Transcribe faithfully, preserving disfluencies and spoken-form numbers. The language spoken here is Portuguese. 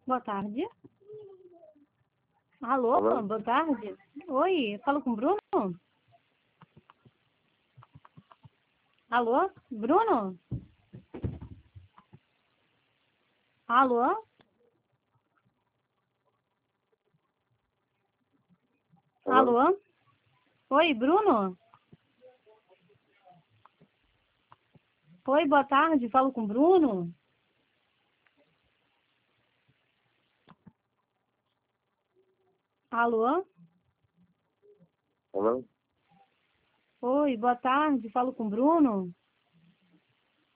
Boa tarde. Alô, Alô? boa tarde. Oi, falo com o Bruno? Alô, Bruno? Alô? Alô? Alô? Oi, Bruno? Oi, boa tarde, falo com o Bruno? Alô? Alô? Oi, boa tarde, falo com o Bruno?